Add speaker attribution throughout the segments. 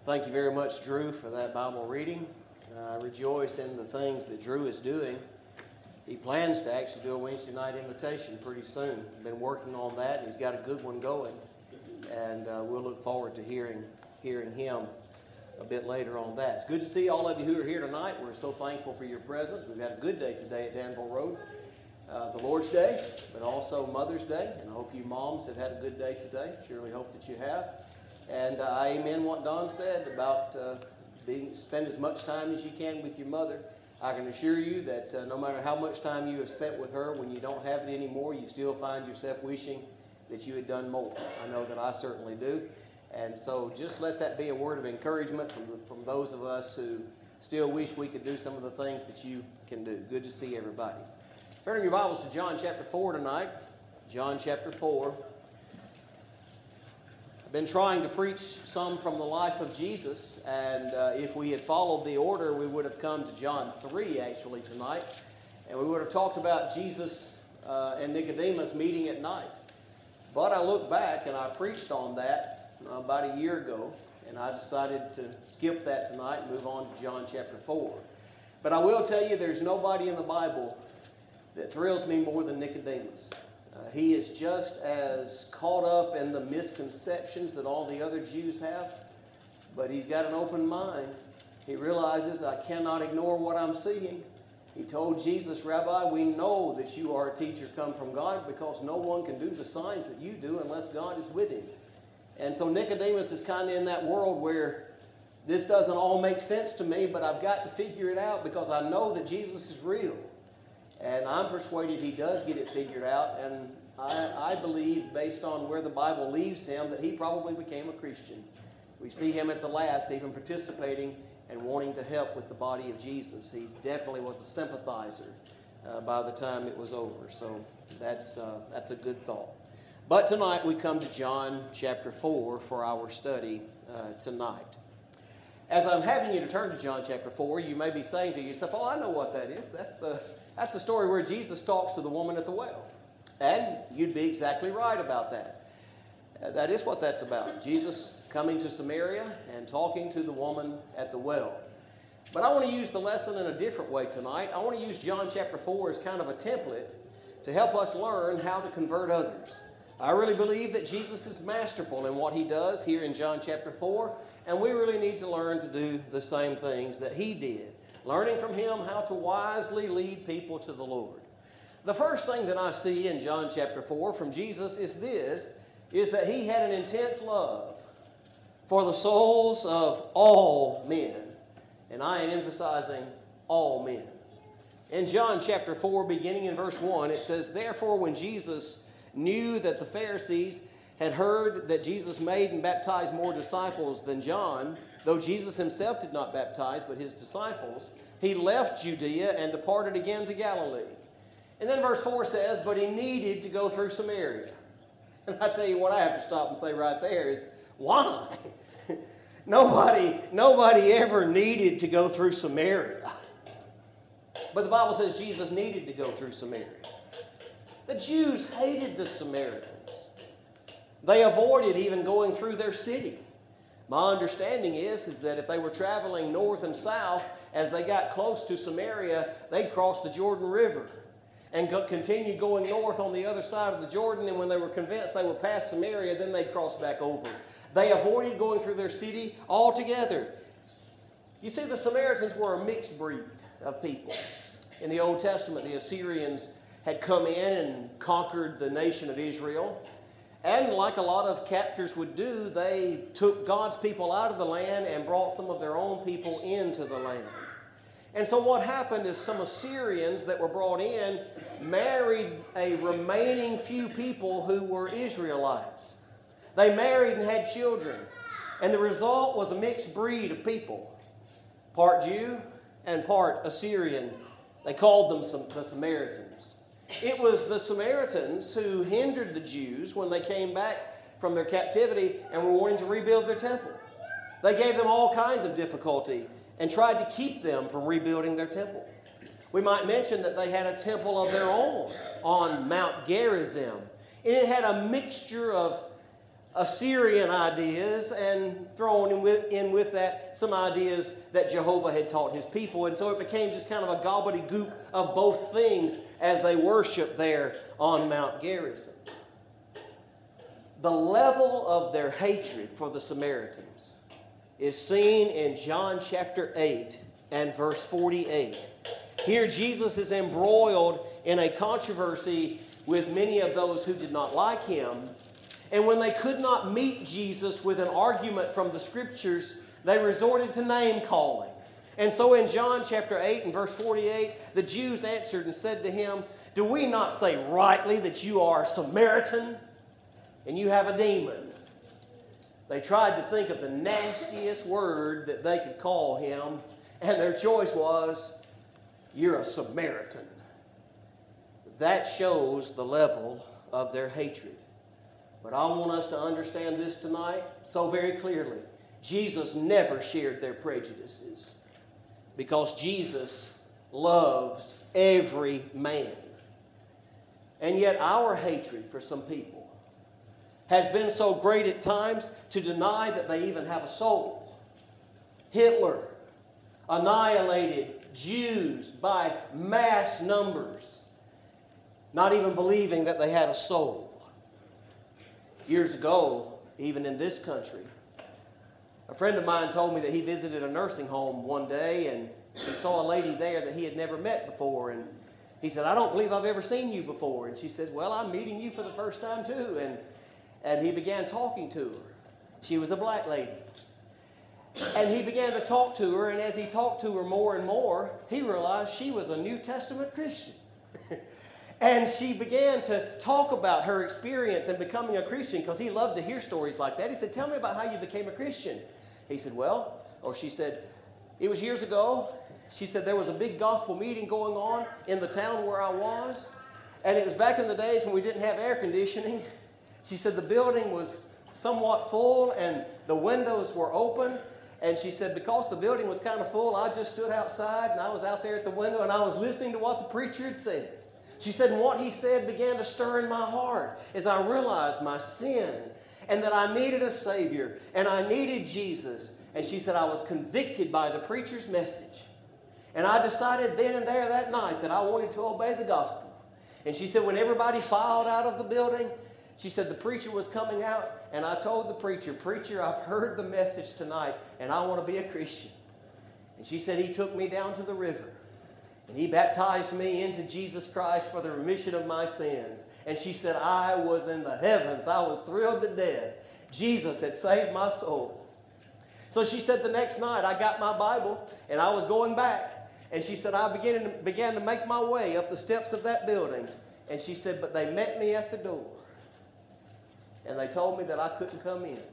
Speaker 1: Thank you very much, Drew, for that Bible reading. I rejoice in the things that Drew is doing. He plans to actually do a Wednesday night invitation pretty soon. Been working on that, and he's got a good one going. And we'll look forward to hearing him a bit later on that. It's good to see all of you who are here tonight. We're so thankful for your presence. We've had a good day today at Danville Road. The Lord's Day, but also Mother's Day. And I hope you moms have had a good day today. Surely hope that you have. And I amen what Don said about spend as much time as you can with your mother. I can assure you that no matter how much time you have spent with her, when you don't have it anymore, you still find yourself wishing that you had done more. I know that I certainly do. And so just let that be a word of encouragement from those of us who still wish we could do some of the things that you can do. Good to see everybody. Turning your Bibles to John chapter 4 tonight. John chapter 4. I've been trying to preach some from the life of Jesus, and if we had followed the order, we would have come to John 3 actually tonight, and we would have talked about Jesus and Nicodemus meeting at night. But I look back and I preached on that about a year ago, and I decided to skip that tonight and move on to John chapter 4. But I will tell you, there's nobody in the Bible that thrills me more than Nicodemus. He is just as caught up in the misconceptions that all the other Jews have, but he's got an open mind. He realizes, I cannot ignore what I'm seeing. He told Jesus, Rabbi, we know that you are a teacher come from God because no one can do the signs that you do unless God is with him. And so Nicodemus is kind of in that world where this doesn't all make sense to me, but I've got to figure it out because I know that Jesus is real. And I'm persuaded he does get it figured out, and I believe, based on where the Bible leaves him, that he probably became a Christian. We see him at the last even participating and wanting to help with the body of Jesus. He definitely was a sympathizer by the time it was over, so that's a good thought. But tonight we come to John chapter 4 for our study tonight. As I'm having you to turn to John chapter 4, you may be saying to yourself, oh, I know what that is. That's the story where Jesus talks to the woman at the well. And you'd be exactly right about that. That is what that's about. Jesus coming to Samaria and talking to the woman at the well. But I want to use the lesson in a different way tonight. I want to use John chapter 4 as kind of a template to help us learn how to convert others. I really believe that Jesus is masterful in what he does here in John chapter 4, and we really need to learn to do the same things that he did. Learning from him how to wisely lead people to the Lord. The first thing that I see in John chapter 4 from Jesus is that he had an intense love for the souls of all men. And I am emphasizing all men. In John chapter 4, beginning in verse 1, it says, Therefore, when Jesus knew that the Pharisees had heard that Jesus made and baptized more disciples than John, though Jesus himself did not baptize, but his disciples, he left Judea and departed again to Galilee. And then verse 4 says, but he needed to go through Samaria. And I tell you what I have to stop and say right there is, why? Nobody ever needed to go through Samaria. But the Bible says Jesus needed to go through Samaria. The Jews hated the Samaritans. They avoided even going through their city. My understanding is that if they were traveling north and south, as they got close to Samaria, they'd cross the Jordan River and continue going north on the other side of the Jordan, and when they were convinced they would pass Samaria, then they'd cross back over. They avoided going through their city altogether. You see, the Samaritans were a mixed breed of people. In the Old Testament, the Assyrians had come in and conquered the nation of Israel. And like a lot of captors would do, they took God's people out of the land and brought some of their own people into the land. And so what happened is some Assyrians that were brought in married a remaining few people who were Israelites. They married and had children. And the result was a mixed breed of people. Part Jew and part Assyrian. They called them the Samaritans. It was the Samaritans who hindered the Jews when they came back from their captivity and were wanting to rebuild their temple. They gave them all kinds of difficulty and tried to keep them from rebuilding their temple. We might mention that they had a temple of their own on Mount Gerizim. And it had a mixture of Assyrian ideas and thrown in with that some ideas that Jehovah had taught his people. And so it became just kind of a gobbledygook of both things as they worshiped there on Mount Gerizim. The level of their hatred for the Samaritans is seen in John chapter 8 and verse 48. Here Jesus is embroiled in a controversy with many of those who did not like him. And when they could not meet Jesus with an argument from the Scriptures, they resorted to name-calling. And so in John chapter 8 and verse 48, the Jews answered and said to him, "Do we not say rightly that you are a Samaritan and you have a demon?" They tried to think of the nastiest word that they could call him, and their choice was, "You're a Samaritan." That shows the level of their hatred. But I want us to understand this tonight so very clearly. Jesus never shared their prejudices because Jesus loves every man. And yet our hatred for some people has been so great at times to deny that they even have a soul. Hitler annihilated Jews by mass numbers, not even believing that they had a soul. Years ago, even in this country, a friend of mine told me that he visited a nursing home one day and he saw a lady there that he had never met before. And he said, "I don't believe I've ever seen you before." And she says, "Well, I'm meeting you for the first time too." And he began talking to her. She was a black lady. And he began to talk to her, and as he talked to her more and more, he realized she was a New Testament Christian. And she began to talk about her experience in becoming a Christian because he loved to hear stories like that. He said, "Tell me about how you became a Christian." He said, she said, "It was years ago." She said, "There was a big gospel meeting going on in the town where I was. And it was back in the days when we didn't have air conditioning." She said, "The building was somewhat full and the windows were open." And she said, "Because the building was kind of full, I just stood outside and I was out there at the window and I was listening to what the preacher had said." She said, "And what he said began to stir in my heart as I realized my sin and that I needed a Savior and I needed Jesus." And she said, "I was convicted by the preacher's message. And I decided then and there that night that I wanted to obey the gospel." And she said, when everybody filed out of the building, she said, the preacher was coming out and I told the preacher, "Preacher, I've heard the message tonight and I want to be a Christian." And she said, he took me down to the river. And he baptized me into Jesus Christ for the remission of my sins. And she said, I was in the heavens. I was thrilled to death. Jesus had saved my soul. So she said the next night I got my Bible and I was going back. And she said I began to make my way up the steps of that building. And she said, but they met me at the door. And they told me that I couldn't come in.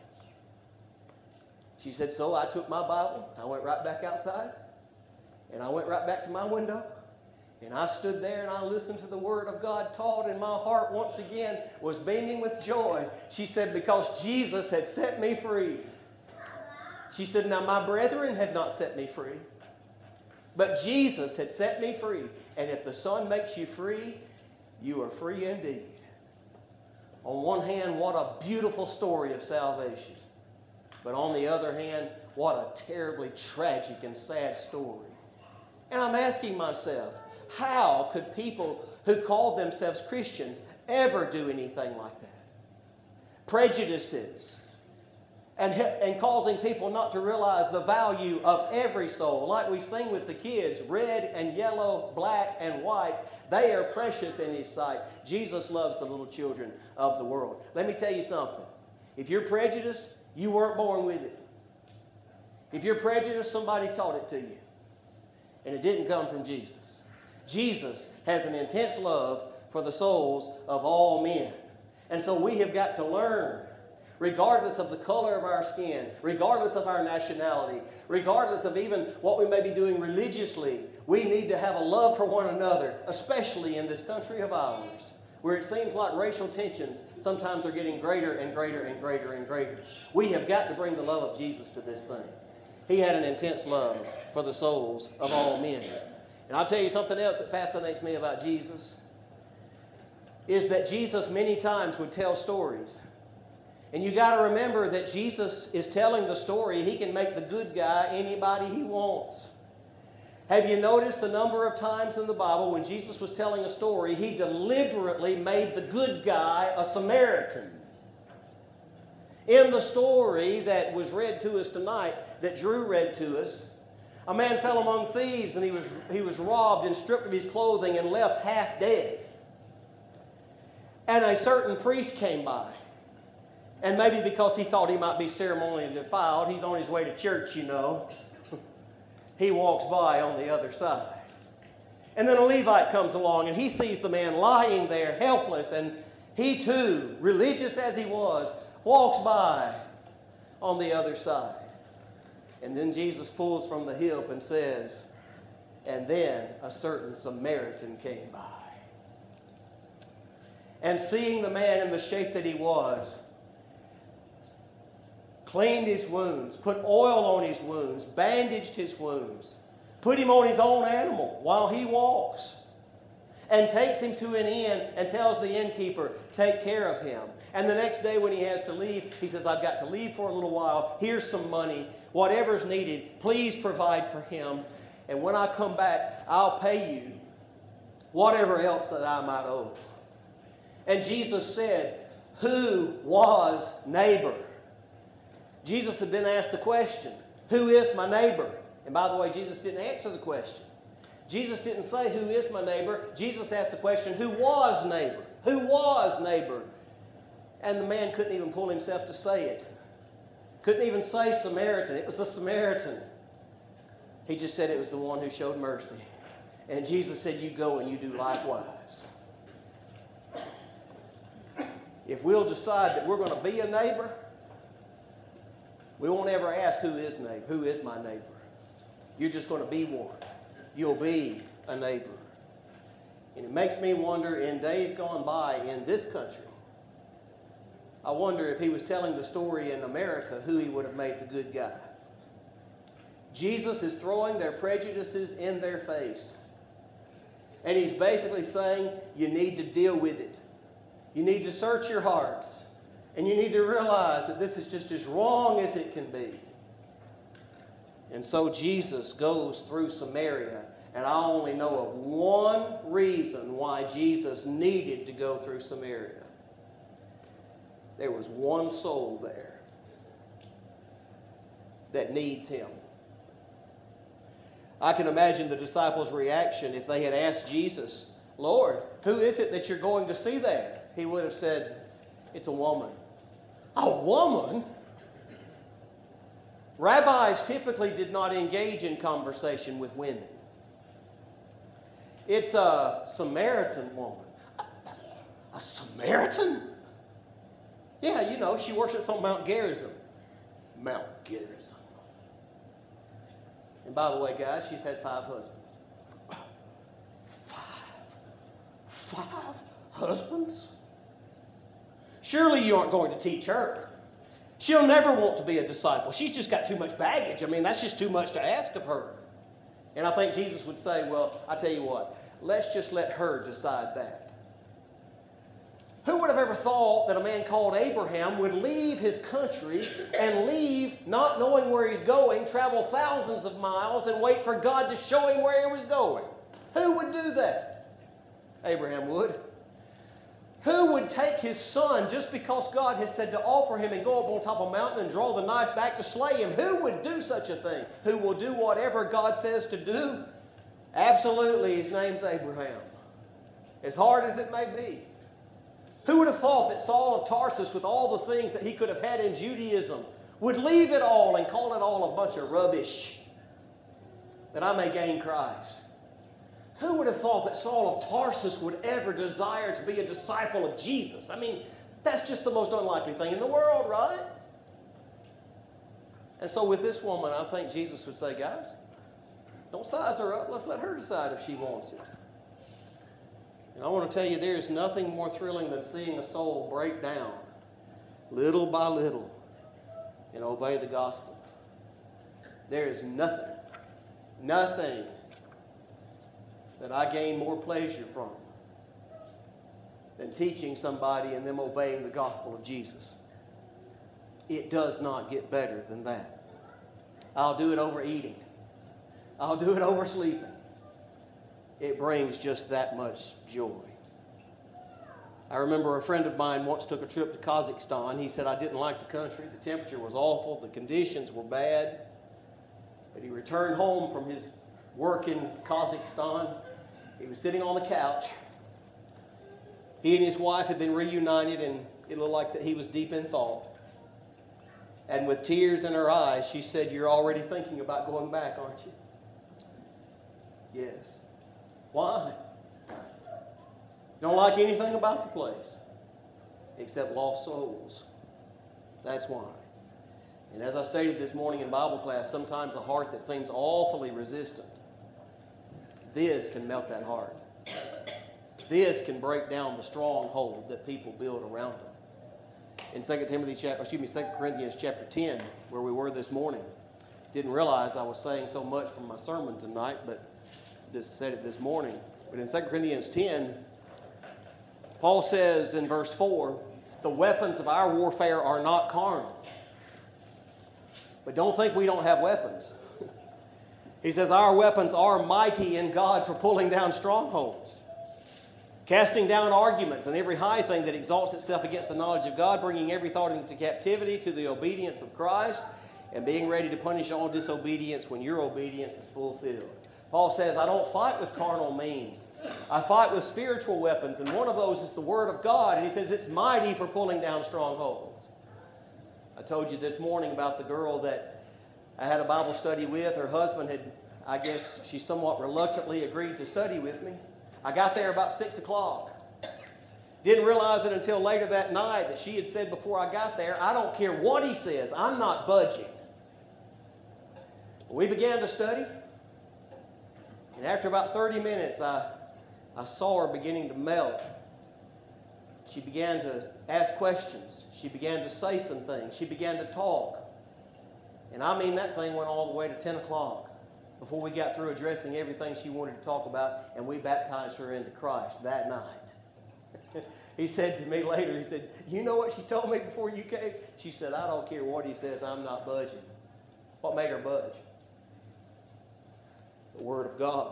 Speaker 1: She said, so I took my Bible. I went right back outside. And I went right back to my window, and I stood there and I listened to the Word of God taught, and my heart once again was beaming with joy. She said, because Jesus had set me free. She said, now my brethren had not set me free, but Jesus had set me free. And if the Son makes you free, you are free indeed. On one hand, what a beautiful story of salvation. But on the other hand, what a terribly tragic and sad story. And I'm asking myself, how could people who called themselves Christians ever do anything like that? Prejudices and causing people not to realize the value of every soul. Like we sing with the kids, red and yellow, black and white, they are precious in His sight. Jesus loves the little children of the world. Let me tell you something. If you're prejudiced, you weren't born with it. If you're prejudiced, somebody taught it to you. And it didn't come from Jesus. Jesus has an intense love for the souls of all men. And so we have got to learn, regardless of the color of our skin, regardless of our nationality, regardless of even what we may be doing religiously, we need to have a love for one another, especially in this country of ours, where it seems like racial tensions sometimes are getting greater and greater and greater and greater. We have got to bring the love of Jesus to this thing. He had an intense love for the souls of all men. And I'll tell you something else that fascinates me about Jesus, is that Jesus many times would tell stories. And you got to remember that Jesus is telling the story. He can make the good guy anybody he wants. Have you noticed the number of times in the Bible when Jesus was telling a story, he deliberately made the good guy a Samaritan? In the story that was read to us tonight, that Drew read to us, a man fell among thieves and he was robbed and stripped of his clothing and left half dead. And a certain priest came by. And maybe because he thought he might be ceremonially defiled, he's on his way to church, you know. He walks by on the other side. And then a Levite comes along and he sees the man lying there helpless, and he too, religious as he was, walks by on the other side. And then Jesus pulls from the hip and says, and then a certain Samaritan came by. And seeing the man in the shape that he was, cleaned his wounds, put oil on his wounds, bandaged his wounds, put him on his own animal while he walks, and takes him to an inn and tells the innkeeper, take care of him. And the next day when he has to leave, he says, I've got to leave for a little while. Here's some money. Whatever's needed, please provide for him. And when I come back, I'll pay you whatever else that I might owe. And Jesus said, who was neighbor? Jesus had been asked the question, who is my neighbor? And by the way, Jesus didn't answer the question. Jesus didn't say, who is my neighbor? Jesus asked the question, who was neighbor? Who was neighbor? And the man couldn't even pull himself to say it. Couldn't even say Samaritan. It was the Samaritan. He just said it was the one who showed mercy. And Jesus said, you go and you do likewise. If we'll decide that we're going to be a neighbor, we won't ever ask who is neighbor, who is my neighbor. You're just going to be one. You'll be a neighbor. And it makes me wonder, in days gone by in this country, I wonder if he was telling the story in America, who he would have made the good guy. Jesus is throwing their prejudices in their face. And he's basically saying, you need to deal with it. You need to search your hearts. And you need to realize that this is just as wrong as it can be. And so Jesus goes through Samaria. And I only know of one reason why Jesus needed to go through Samaria. There was one soul there that needs him. I can imagine the disciples' reaction if they had asked Jesus, Lord, who is it that you're going to see there? He would have said, it's a woman. A woman? Rabbis typically did not engage in conversation with women. It's a Samaritan woman. A Samaritan? Yeah, you know, she worships on Mount Gerizim. Mount Gerizim. And by the way, guys, she's had 5 husbands. 5 husbands? Surely you aren't going to teach her. She'll never want to be a disciple. She's just got too much baggage. I mean, that's just too much to ask of her. And I think Jesus would say, well, I tell you what, let's just let her decide that. Who would have ever thought that a man called Abraham would leave his country and leave not knowing where he's going, travel thousands of miles, and wait for God to show him where he was going? Who would do that? Abraham would. Who would take his son just because God had said to offer him and go up on top of a mountain and draw the knife back to slay him? Who would do such a thing? Who will do whatever God says to do? Absolutely, his name's Abraham. As hard as it may be. Who would have thought that Saul of Tarsus, with all the things that he could have had in Judaism, would leave it all and call it all a bunch of rubbish, that I may gain Christ? Who would have thought that Saul of Tarsus would ever desire to be a disciple of Jesus? I mean, that's just the most unlikely thing in the world, right? And so with this woman, I think Jesus would say, guys, don't size her up. Let's let her decide if she wants it. And I want to tell you, there is nothing more thrilling than seeing a soul break down little by little and obey the gospel. There is nothing that I gain more pleasure from than teaching somebody and them obeying the gospel of Jesus. It does not get better than that. I'll do it over eating. I'll do it over sleeping. It brings just that much joy. I remember a friend of mine once took a trip to Kazakhstan. He said, I didn't like the country. The temperature was awful. The conditions were bad. But he returned home from his work in Kazakhstan. He was sitting on the couch. He and his wife had been reunited, and it looked like that he was deep in thought. And with tears in her eyes, she said, you're already thinking about going back, aren't you? Yes. Why? Don't like anything about the place except lost souls. That's why. And as I stated this morning in Bible class, sometimes a heart that seems awfully resistant, this can melt that heart. This can break down the stronghold that people build around them. In 2 Corinthians chapter 10, where we were this morning, didn't realize I was saying so much from my sermon tonight, but said it this morning. But in 2 Corinthians 10, Paul says in verse 4, the weapons of our warfare are not carnal. But don't think we don't have weapons. He says our weapons are mighty in God for pulling down strongholds, casting down arguments and every high thing that exalts itself against the knowledge of God, bringing every thought into captivity to the obedience of Christ, and being ready to punish all disobedience when your obedience is fulfilled. Paul says, I don't fight with carnal means. I fight with spiritual weapons, and one of those is the Word of God. And he says it's mighty for pulling down strongholds. I told you this morning about the girl that I had a Bible study with. Her husband had, I guess she somewhat reluctantly agreed to study with me. I got there about 6 o'clock. Didn't realize it until later that night that she had said before I got there, I don't care what he says, I'm not budging. We began to study. And after about 30 minutes, I saw her beginning to melt. She began to ask questions. She began to say some things. She began to talk. And I mean, that thing went all the way to 10 o'clock before we got through addressing everything she wanted to talk about, and we baptized her into Christ that night. He said to me later, he said, you know what she told me before you came? She said, I don't care what he says, I'm not budging. What made her budge? The Word of God.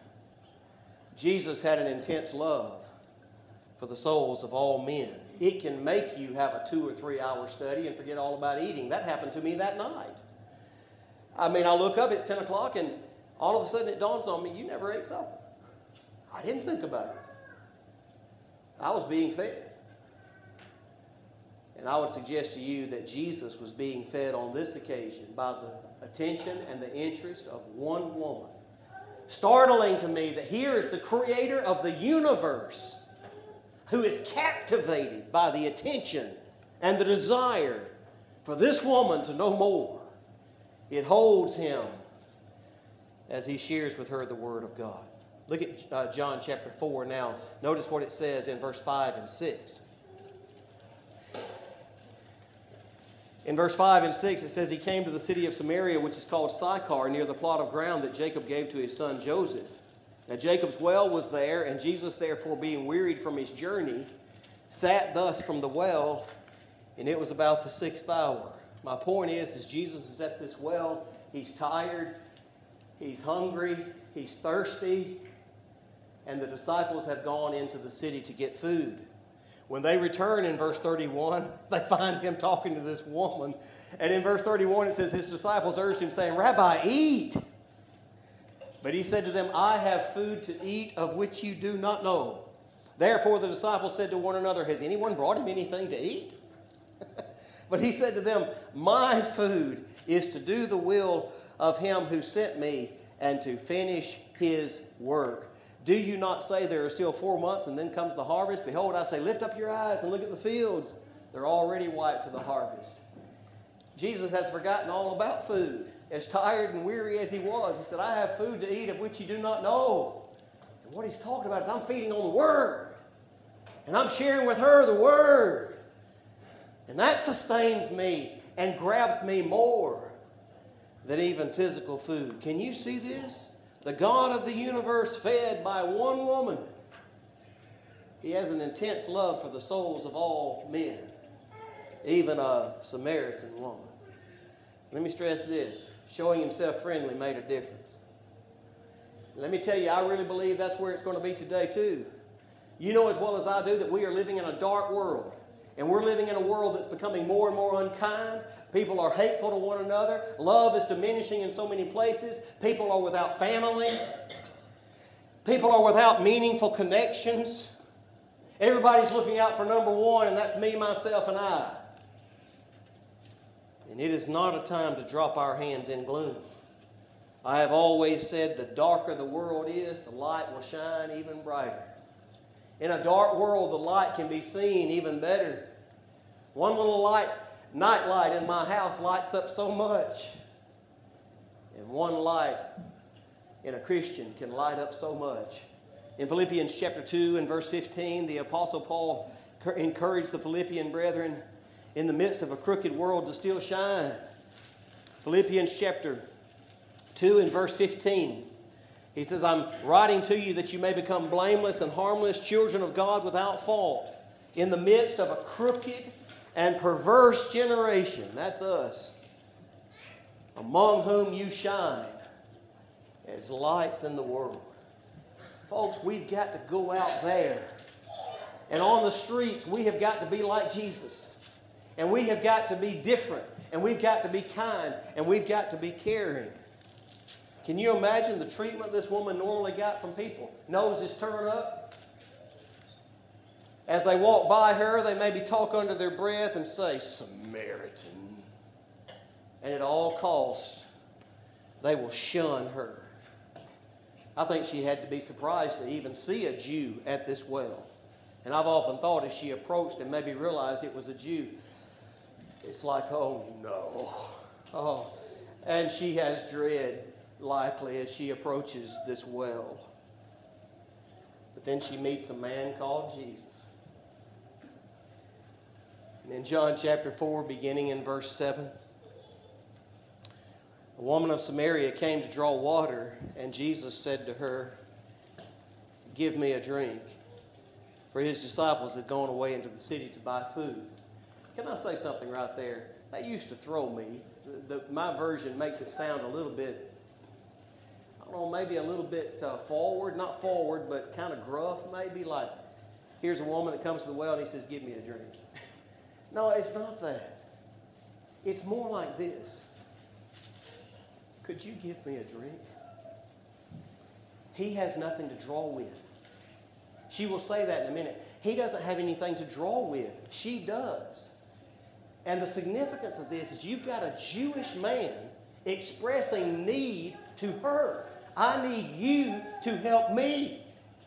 Speaker 1: Jesus had an intense love for the souls of all men. It can make you have a 2 or 3 hour study and forget all about eating. That happened to me that night. I mean, I look up, it's 10 o'clock, and all of a sudden it dawns on me, you never ate supper. I didn't think about it. I was being fed. And I would suggest to you that Jesus was being fed on this occasion by the attention and the interest of one woman. Startling to me that here is the creator of the universe who is captivated by the attention and the desire for this woman to know more. It holds him as he shares with her the Word of God. Look at John chapter 4 now. Notice what it says in verse 5 and 6. In verse 5 and 6, it says, he came to the city of Samaria, which is called Sychar, near the plot of ground that Jacob gave to his son Joseph. Now Jacob's well was there, and Jesus, therefore, being wearied from his journey, sat thus from the well, and it was about the 6th hour. My point is Jesus is at this well. He's tired. He's hungry. He's thirsty. And the disciples have gone into the city to get food. When they return in verse 31, they find him talking to this woman. And in verse 31, it says, his disciples urged him, saying, Rabbi, eat. But he said to them, I have food to eat of which you do not know. Therefore the disciples said to one another, has anyone brought him anything to eat? But he said to them, my food is to do the will of him who sent me and to finish his work. Do you not say there are still 4 months and then comes the harvest? Behold, I say, lift up your eyes and look at the fields. They're already white for the harvest. Jesus has forgotten all about food. As tired and weary as he was, he said, I have food to eat of which you do not know. And what he's talking about is I'm feeding on the Word. And I'm sharing with her the Word. And that sustains me and grabs me more than even physical food. Can you see this? The God of the universe fed by one woman. He has an intense love for the souls of all men. even a Samaritan woman. Let me stress this. Showing himself friendly made a difference. Let me tell you, I really believe that's where it's going to be today too. You know as well as I do that we are living in a dark world. And we're living in a world that's becoming more and more unkind. People are hateful to one another. Love is diminishing in so many places. People are without family. People are without meaningful connections. Everybody's looking out for number one, and that's me, myself, and I. And it is not a time to drop our hands in gloom. I have always said the darker the world is, the light will shine even brighter. In a dark world, the light can be seen even better. One little night light in my house lights up so much. And one light in a Christian can light up so much. In Philippians chapter 2 and verse 15, the Apostle Paul encouraged the Philippian brethren in the midst of a crooked world to still shine. Philippians chapter 2 and verse 15. He says, I'm writing to you that you may become blameless and harmless, children of God without fault, in the midst of a crooked and perverse generation. That's us. Among whom you shine as lights in the world. Folks, we've got to go out there. And on the streets, we have got to be like Jesus. And we have got to be different. And we've got to be kind. And we've got to be caring. Can you imagine the treatment this woman normally got from people? Noses turn up. As they walk by her, they maybe talk under their breath and say, Samaritan. And at all costs, they will shun her. I think she had to be surprised to even see a Jew at this well. And I've often thought as she approached and maybe realized it was a Jew, it's like, oh no. Oh. And she has dread, likely, as she approaches this well. But then she meets a man called Jesus. And in John chapter 4, beginning in verse 7, a woman of Samaria came to draw water, and Jesus said to her, give me a drink. For his disciples had gone away into the city to buy food. Can I say something right there? That used to throw me. My version makes it sound a little bit, I don't know, maybe a little bit forward. Not forward, but kind of gruff maybe. Like, here's a woman that comes to the well and he says, give me a drink. No, it's not that. It's more like this. Could you give me a drink? He has nothing to draw with. She will say that in a minute. He doesn't have anything to draw with. She does. And the significance of this is you've got a Jewish man expressing need to her. I need you to help me.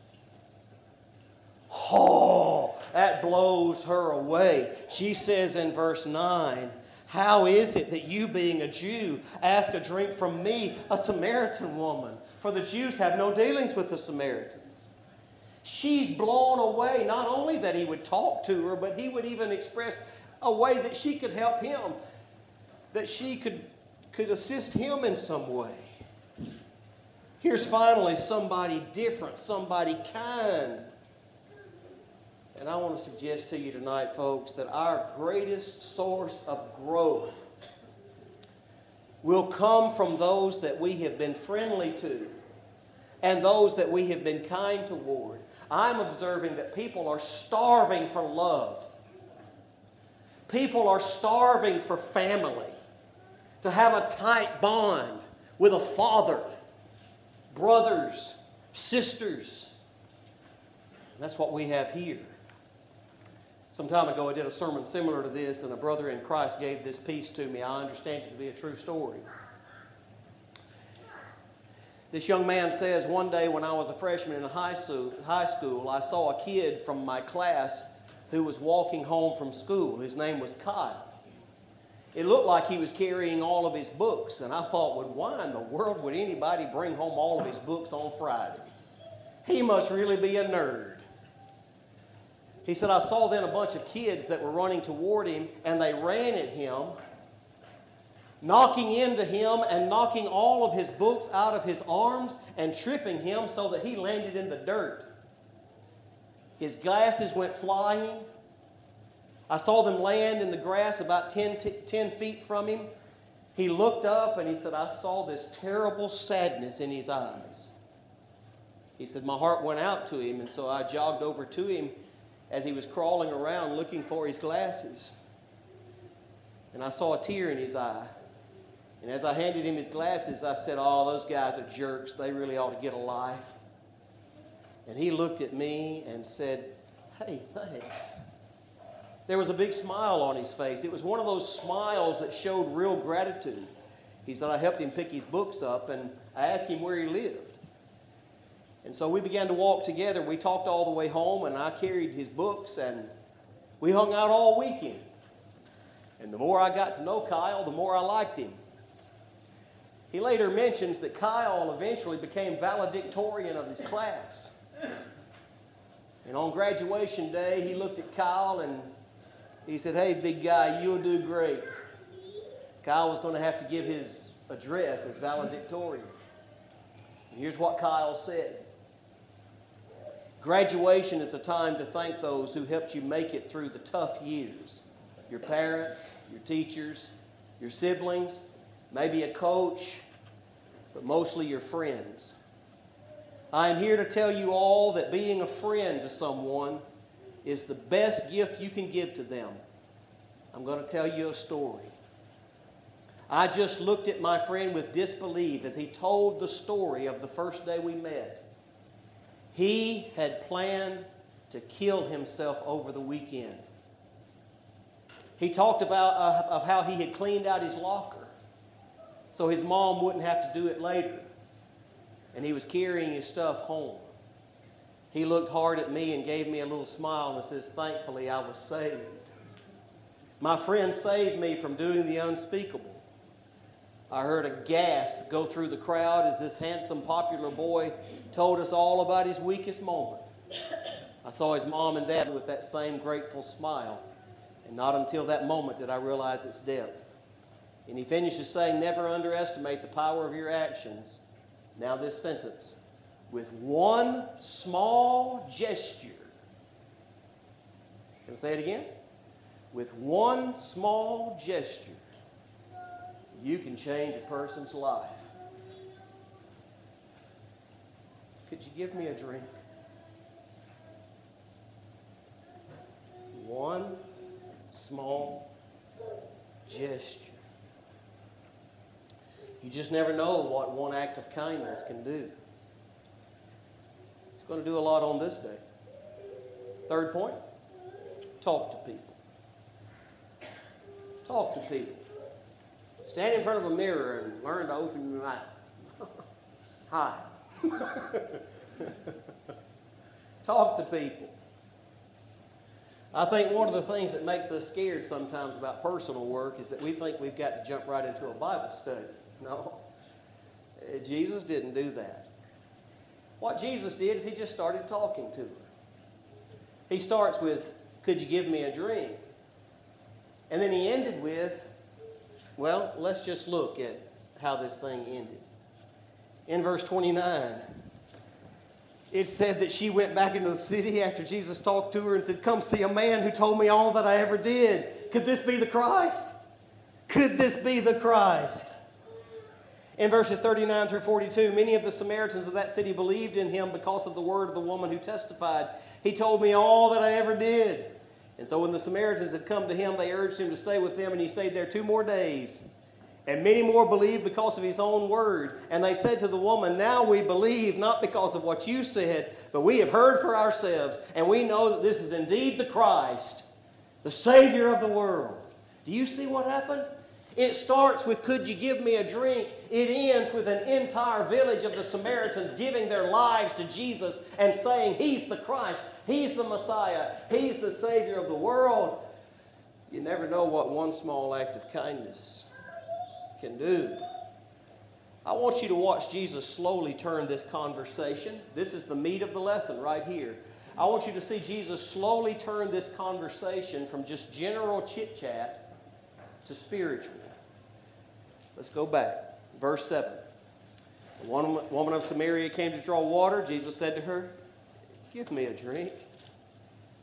Speaker 1: Oh, that blows her away. She says in verse 9, how is it that you, being a Jew, ask a drink from me, a Samaritan woman? For the Jews have no dealings with the Samaritans. She's blown away, not only that he would talk to her, but he would even express a way that she could help him, that she could assist him in some way. Here's finally somebody different, somebody kind. And I want to suggest to you tonight, folks, that our greatest source of growth will come from those that we have been friendly to and those that we have been kind toward. I'm observing that people are starving for love. People are starving for family, to have a tight bond with a father, brothers, sisters. And that's what we have here. Some time ago I did a sermon similar to this, and a brother in Christ gave this piece to me. I understand it to be a true story. This young man says, one day when I was a freshman in high school, I saw a kid from my class who was walking home from school. His name was Kyle. It looked like he was carrying all of his books, and I thought, well, why in the world would anybody bring home all of his books on Friday? He must really be a nerd. He said, I saw then a bunch of kids that were running toward him, and they ran at him, knocking into him and knocking all of his books out of his arms and tripping him so that he landed in the dirt. His glasses went flying. I saw them land in the grass about 10 feet from him. He looked up and he said, I saw this terrible sadness in his eyes. He said, my heart went out to him, and so I jogged over to him as he was crawling around looking for his glasses. And I saw a tear in his eye. And as I handed him his glasses, I said, oh, those guys are jerks. They really ought to get a life. And he looked at me and said, hey, thanks. There was a big smile on his face. It was one of those smiles that showed real gratitude. He said, I helped him pick his books up, and I asked him where he lived. And so we began to walk together. We talked all the way home, and I carried his books, and we hung out all weekend. And the more I got to know Kyle, the more I liked him. He later mentions that Kyle eventually became valedictorian of his class. And on graduation day, he looked at Kyle and he said, hey, big guy, you'll do great. Kyle was going to have to give his address as valedictorian. And here's what Kyle said. Graduation is a time to thank those who helped you make it through the tough years. Your parents, your teachers, your siblings, maybe a coach, but mostly your friends. I am here to tell you all that being a friend to someone is the best gift you can give to them. I'm going to tell you a story. I just looked at my friend with disbelief as he told the story of the first day we met. He had planned to kill himself over the weekend. He talked about of how he had cleaned out his locker so his mom wouldn't have to do it later. And he was carrying his stuff home. He looked hard at me and gave me a little smile and says, thankfully I was saved. My friend saved me from doing the unspeakable. I heard a gasp go through the crowd as this handsome, popular boy told us all about his weakest moment. I saw his mom and dad with that same grateful smile, and not until that moment did I realize its depth. And he finishes saying, never underestimate the power of your actions. Now this sentence, with one small gesture. Can I say it again? With one small gesture, you can change a person's life. Could you give me a drink? One small gesture. You just never know what one act of kindness can do. It's going to do a lot on this day. Third point, talk to people. Talk to people. Stand in front of a mirror and learn to open your mouth. Hi. Talk to people. I think one of the things that makes us scared sometimes about personal work is that we think we've got to jump right into a Bible study. No. Jesus didn't do that. What Jesus did is he just started talking to her. He starts with, could you give me a drink? And then he ended with, well, let's just look at how this thing ended. In verse 29, it said that she went back into the city after Jesus talked to her and said, come see a man who told me all that I ever did. Could this be the Christ? Could this be the Christ? In verses 39 through 42, many of the Samaritans of that city believed in him because of the word of the woman who testified, he told me all that I ever did. And so when the Samaritans had come to him, they urged him to stay with them, and he stayed there 2 more days. And many more believed because of his own word. And they said to the woman, now we believe not because of what you said, but we have heard for ourselves, and we know that this is indeed the Christ, the Savior of the world. Do you see what happened? It starts with, could you give me a drink? It ends with an entire village of the Samaritans giving their lives to Jesus and saying, he's the Christ, he's the Messiah, he's the Savior of the world. You never know what one small act of kindness can do. I want you to watch Jesus slowly turn this conversation. This is the meat of the lesson right here. I want you to see Jesus slowly turn this conversation from just general chit-chat to spiritual. Let's go back. Verse 7. The woman of Samaria came to draw water. Jesus said to her, give me a drink.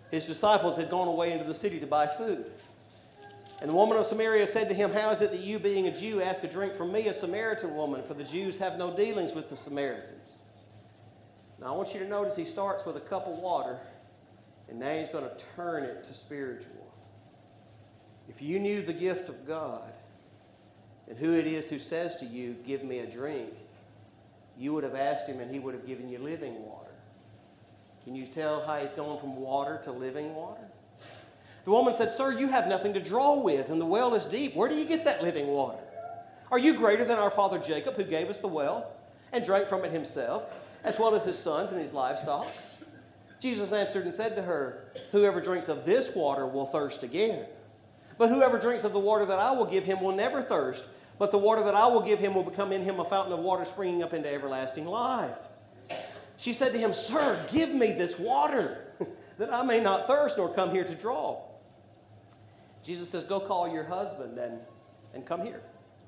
Speaker 1: His disciples had gone away into the city to buy food. And the woman of Samaria said to him, "How is it that you, being a Jew, ask a drink from me, a Samaritan woman? For the Jews have no dealings with the Samaritans." Now I want you to notice he starts with a cup of water, and now he's going to turn it to spiritual. If you knew the gift of God and who it is who says to you, "Give me a drink," you would have asked him and he would have given you living water. Can you tell how he's going from water to living water? The woman said, "Sir, you have nothing to draw with, and the well is deep. Where do you get that living water? Are you greater than our father Jacob, who gave us the well and drank from it himself, as well as his sons and his livestock?" Jesus answered and said to her, "Whoever drinks of this water will thirst again. But whoever drinks of the water that I will give him will never thirst, but the water that I will give him will become in him a fountain of water springing up into everlasting life." She said to him, "Sir, give me this water, that I may not thirst nor come here to draw." Jesus says, "Go call your husband and come here."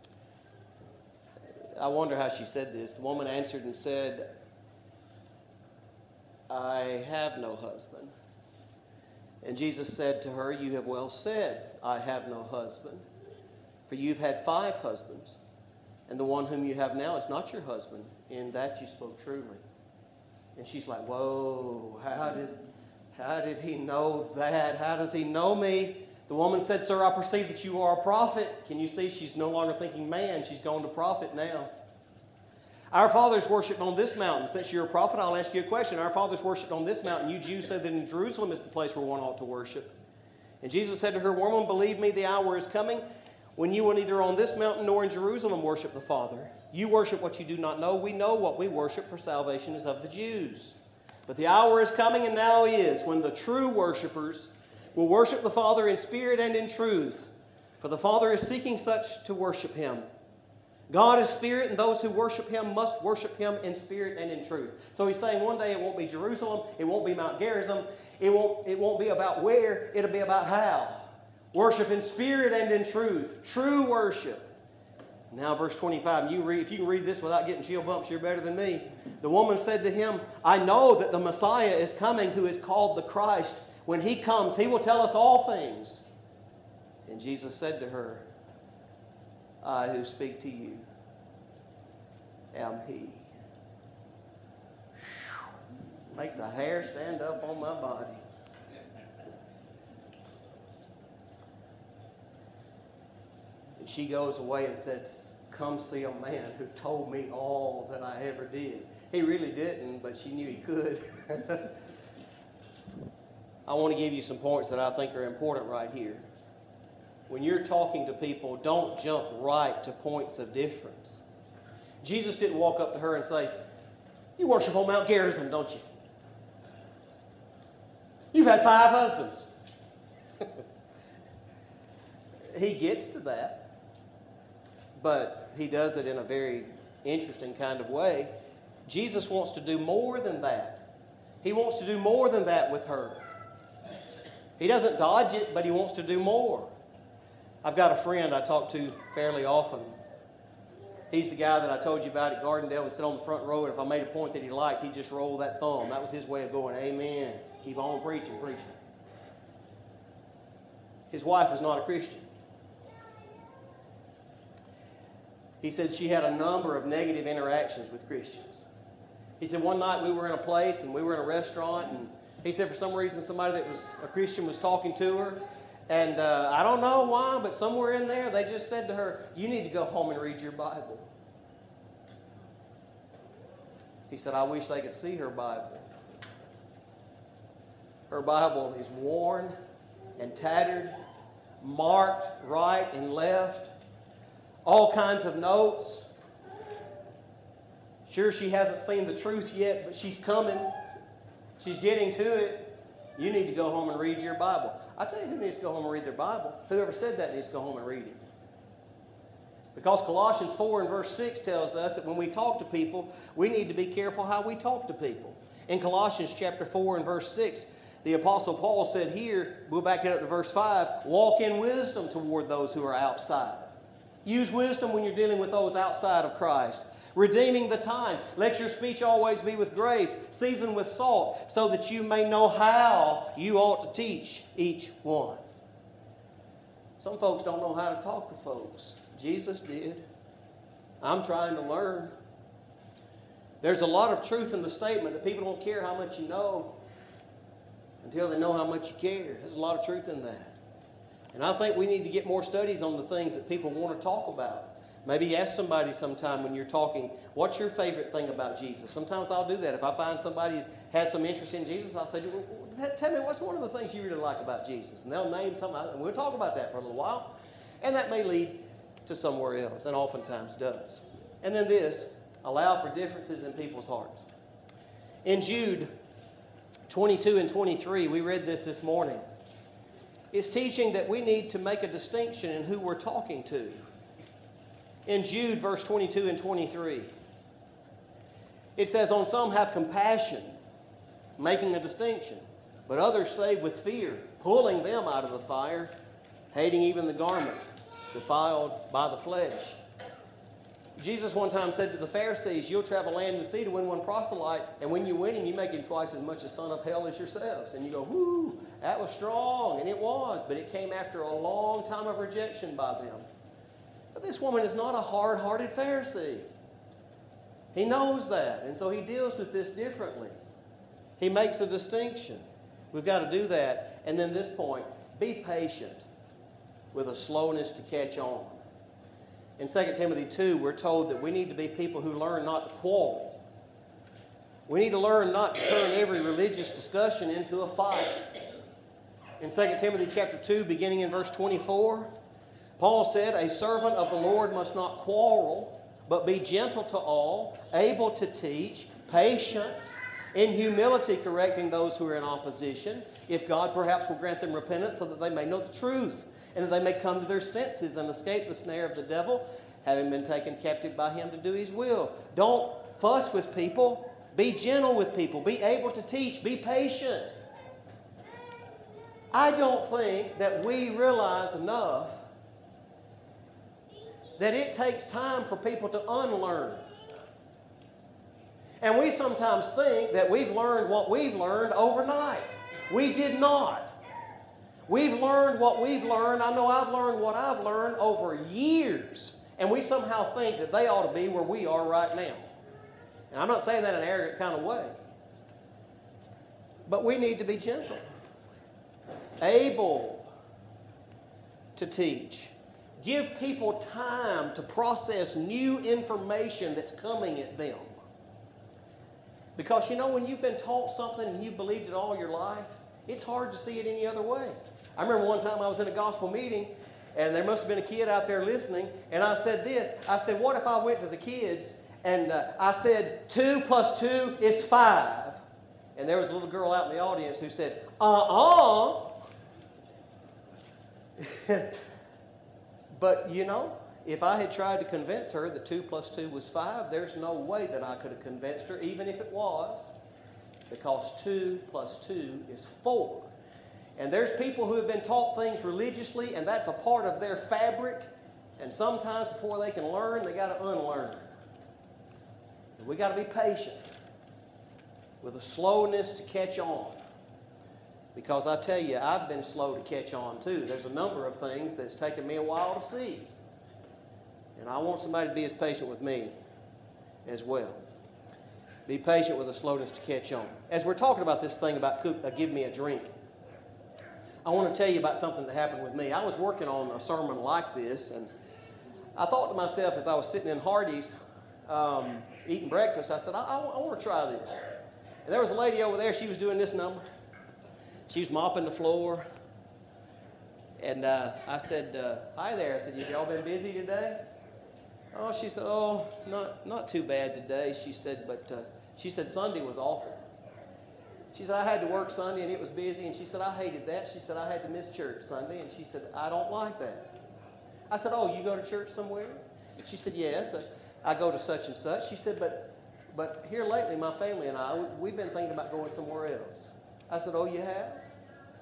Speaker 1: I wonder how she said this. The woman answered and said, "I have no husband." And Jesus said to her, "You have well said, 'I have no husband.' For you've had 5 husbands, and the one whom you have now is not your husband. In that you spoke truly." And she's like, "Whoa, how did he know that? How does he know me?" The woman said, "Sir, I perceive that you are a prophet." Can you see she's no longer thinking man, she's gone to prophet now. "Our fathers worshipped on this mountain." Since you're a prophet, I'll ask you a question. "Our fathers worshipped on this mountain. You Jews say that in Jerusalem is the place where one ought to worship." And Jesus said to her, "Woman, believe me, the hour is coming when you will neither on this mountain nor in Jerusalem worship the Father. You worship what you do not know. We know what we worship, for salvation is of the Jews. But the hour is coming, and now is, when the true worshipers will worship the Father in spirit and in truth. For the Father is seeking such to worship Him. God is spirit, and those who worship Him must worship Him in spirit and in truth." So He's saying one day it won't be Jerusalem, it won't be Mount Gerizim, it won't be about where, it'll be about how. Worship in spirit and in truth. True worship. Now verse 25, if you can read this without getting chill bumps, you're better than me. The woman said to him, "I know that the Messiah is coming, who is called the Christ. When He comes, He will tell us all things." And Jesus said to her, "I who speak to you am He." Make the hair stand up on my body. And she goes away and says, "Come see a man who told me all that I ever did." He really didn't, but she knew he could. I want to give you some points that I think are important right here. When you're talking to people, don't jump right to points of difference. Jesus didn't walk up to her and say, "You worship on Mount Gerizim, don't you? You've had 5 husbands." He gets to that, but he does it in a very interesting kind of way. Jesus wants to do more than that. He wants to do more than that with her. He doesn't dodge it, but he wants to do more. I've got a friend I talk to fairly often. He's the guy that I told you about at Gardendale. He'd sit on the front row, and if I made a point that he liked, he'd just roll that thumb. That was his way of going, "Amen. Keep on preaching." His wife was not a Christian. He said she had a number of negative interactions with Christians. He said one night we were in a place and we were in a restaurant, and he said for some reason somebody that was a Christian was talking to her, and I don't know why, but somewhere in there they just said to her, "You need to go home and read your Bible." He said, "I wish they could see her Bible. Her Bible is worn and tattered, marked right and left, all kinds of notes. Sure, she hasn't seen the truth yet, but she's coming. She's getting to it. You need to go home and read your Bible." I tell you who needs to go home and read their Bible. Whoever said that needs to go home and read it. Because Colossians 4 and verse 6 tells us that when we talk to people, we need to be careful how we talk to people. In Colossians chapter 4 and verse 6, the Apostle Paul said here, we'll back it up to verse 5, "Walk in wisdom toward those who are outside." Use wisdom when you're dealing with those outside of Christ. Redeeming the time. Let your speech always be with grace, seasoned with salt, so that you may know how you ought to teach each one. Some folks don't know how to talk to folks. Jesus did. I'm trying to learn. There's a lot of truth in the statement that people don't care how much you know until they know how much you care. There's a lot of truth in that. And I think we need to get more studies on the things that people want to talk about. Maybe ask somebody sometime when you're talking, what's your favorite thing about Jesus? Sometimes I'll do that. If I find somebody has some interest in Jesus, I'll say, tell me, what's one of the things you really like about Jesus? And they'll name something, and we'll talk about that for a little while. And that may lead to somewhere else, and oftentimes does. And then this, allow for differences in people's hearts. In Jude 22 and 23, we read this morning. It's teaching that we need to make a distinction in who we're talking to. In Jude, verse 22 and 23, it says, on some have compassion, making a distinction, but others save with fear, pulling them out of the fire, hating even the garment defiled by the flesh. Jesus one time said to the Pharisees, you'll travel land and sea to win one proselyte, and when you win him, you make him twice as much a son of hell as yourselves. And you go, whoo, that was strong, and it was, but it came after a long time of rejection by them. But this woman is not a hard-hearted Pharisee. He knows that, and so he deals with this differently. He makes a distinction. We've got to do that. And then this point, be patient with a slowness to catch on. In 2 Timothy 2, we're told that we need to be people who learn not to quarrel. We need to learn not to turn every religious discussion into a fight. In 2 Timothy chapter 2, beginning in verse 24, Paul said, a servant of the Lord must not quarrel, but be gentle to all, able to teach, patient, in humility correcting those who are in opposition, if God perhaps will grant them repentance so that they may know the truth, and that they may come to their senses and escape the snare of the devil, having been taken captive by him to do his will. Don't fuss with people. Be gentle with people. Be able to teach. Be patient. I don't think that we realize enough that it takes time for people to unlearn. And we sometimes think that we've learned what we've learned overnight. We did not. We've learned what we've learned. I know I've learned what I've learned over years. And we somehow think that they ought to be where we are right now. And I'm not saying that in an arrogant kind of way. But we need to be gentle, able to teach. Give people time to process new information that's coming at them. Because you know, when you've been taught something and you believed it all your life, it's hard to see it any other way. I remember one time I was in a gospel meeting, and there must have been a kid out there listening, and I said this. I said, what if I went to the kids and I said, 2 plus 2 is 5? And there was a little girl out in the audience who said, But you know, if I had tried to convince her that 2 plus 2 was 5, there's no way that I could have convinced her, even if it was, because 2 plus 2 is 4. And there's people who have been taught things religiously, and that's a part of their fabric, and sometimes before they can learn, they got to unlearn. And we got to be patient with a slowness to catch on. Because I tell you, I've been slow to catch on too. There's a number of things that's taken me a while to see. And I want somebody to be as patient with me as well. Be patient with a slowness to catch on. As we're talking about this thing about give me a drink, I want to tell you about something that happened with me. I was working on a sermon like this, and I thought to myself as I was sitting in Hardee's eating breakfast, I said, I want to try this. And there was a lady over there, she was doing this number. She was mopping the floor. And I said, hi there. I said, have y'all been busy today? Oh, she said, oh, not too bad today. She said, but she said Sunday was awful. She said, I had to work Sunday and it was busy. And she said, I hated that. She said, I had to miss church Sunday. And she said, I don't like that. I said, oh, you go to church somewhere? She said, yes, I go to such and such. She said, but here lately, my family and I, we've been thinking about going somewhere else. I said, oh, you have?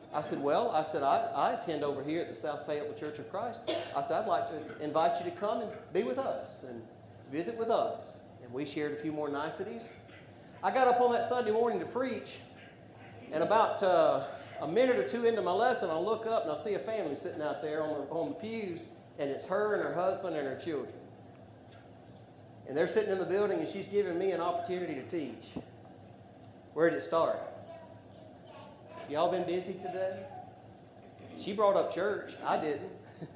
Speaker 1: I said, well, I attend over here at the South Fayetteville Church of Christ. I said, I'd like to invite you to come and be with us and visit with us. And we shared a few more niceties. I got up on that Sunday morning to preach, and about a minute or two into my lesson, I look up and I see a family sitting out there on the pews, and it's her and her husband and her children. And they're sitting in the building, and she's giving me an opportunity to teach. Where did it start? Y'all been busy today? She brought up church. I didn't.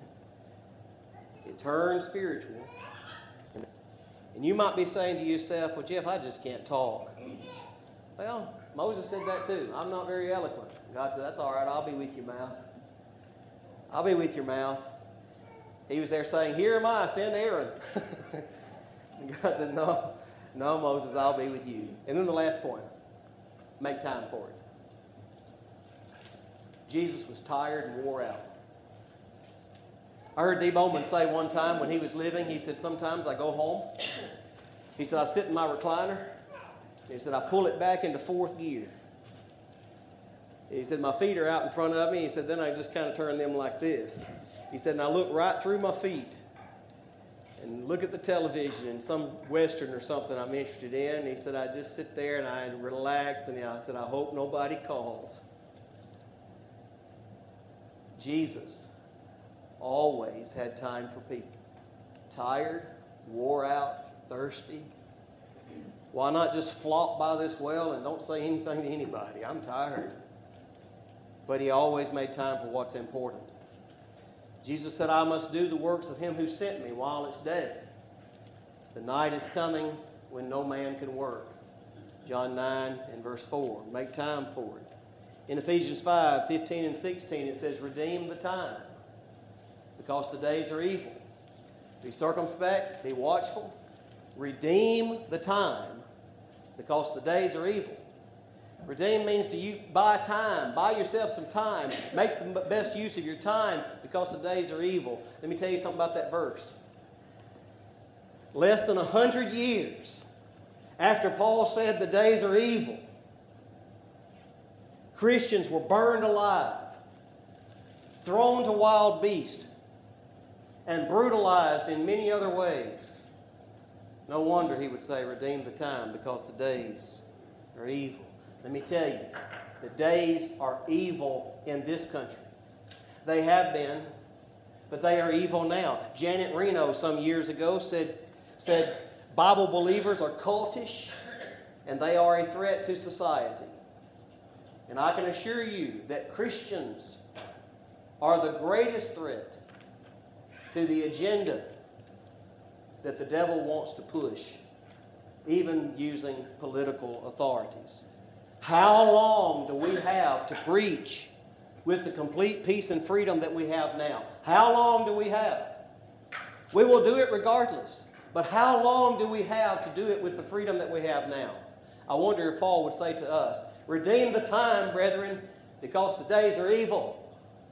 Speaker 1: It turned spiritual. And you might be saying to yourself, well, Jeff, I just can't talk. Well, Moses said that too. I'm not very eloquent. God said, that's all right. I'll be with your mouth. I'll be with your mouth. He was there saying, here am I, send Aaron. And God said, no, Moses, I'll be with you. And then the last point, make time for it. Jesus was tired and wore out. I heard D. Bowman say one time when he was living, he said, sometimes I go home. He said, I sit in my recliner. He said, I pull it back into fourth gear. He said, my feet are out in front of me. He said, then I just kind of turn them like this. He said, and I look right through my feet and look at the television and some Western or something I'm interested in. He said, I just sit there and I relax. And I said, I hope nobody calls. Jesus always had time for people. Tired, wore out, thirsty. Why not just flop by this well and don't say anything to anybody? I'm tired. But he always made time for what's important. Jesus said, I must do the works of him who sent me while it's day. The night is coming when no man can work. John 9 and verse 4. Make time for it. In Ephesians 5, 15 and 16, it says, redeem the time, because the days are evil. Be circumspect, be watchful. Redeem the time, because the days are evil. Redeem means to buy time. Buy yourself some time. Make the best use of your time, because the days are evil. Let me tell you something about that verse. Less than 100 years after Paul said the days are evil, Christians were burned alive, thrown to wild beasts, and brutalized in many other ways. No wonder he would say, redeem the time, because the days are evil. Let me tell you, the days are evil in this country. They have been, but they are evil now. Janet Reno some years ago said Bible believers are cultish and they are a threat to society. And I can assure you that Christians are the greatest threat to the agenda that the devil wants to push, even using political authorities. How long do we have to preach with the complete peace and freedom that we have now? How long do we have? We will do it regardless. But how long do we have to do it with the freedom that we have now? I wonder if Paul would say to us, redeem the time, brethren, because the days are evil.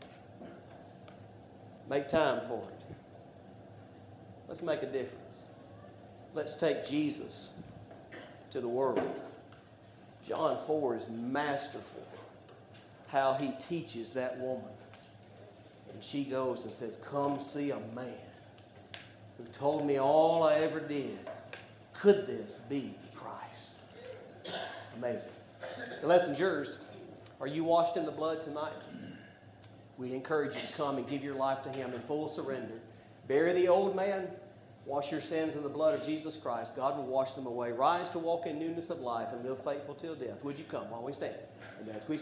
Speaker 1: Make time for it. Let's make a difference. Let's take Jesus to the world. John 4 is masterful how he teaches that woman. And she goes and says, come see a man who told me all I ever did. Could this be Christ? Amazing. The lesson's yours. Are you washed in the blood tonight? We'd encourage you to come and give your life to him in full surrender. Bury the old man. Wash your sins in the blood of Jesus Christ. God will wash them away. Rise to walk in newness of life and live faithful till death. Would you come while we stand? And as we